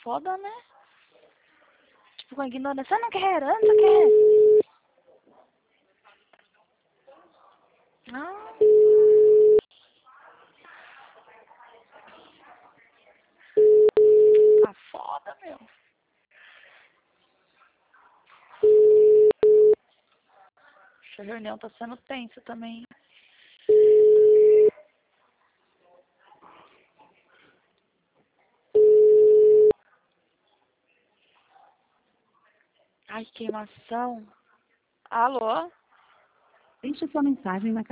foda, né? Tipo, com a ignorância. Você não quer, não quer. Ah. Tá foda, meu. Essa reunião tá sendo tensa também. Ai, queimação. Alô? Deixe sua mensagem na